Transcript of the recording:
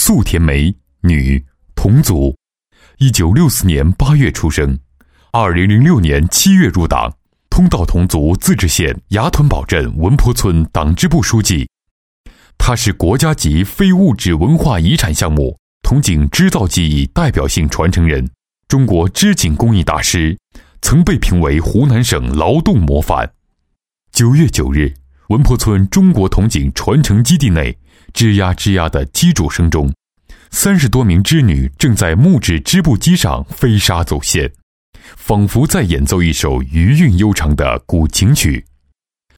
素田梅，女，侗族，1964年8月出生，2006年7月入党，通道侗族自治县牙屯堡镇文坡村党支部书记。他是国家级非物质文化遗产项目铜井织造技艺代表性传承人，中国织锦工艺大师，曾被评为湖南省劳动模范。9月9日，文坡村中国铜井传承基地内，吱呀吱呀的机杼声中，30多名织女正在木质织布机上飞沙走线，仿佛在演奏一首余韵悠长的古琴曲。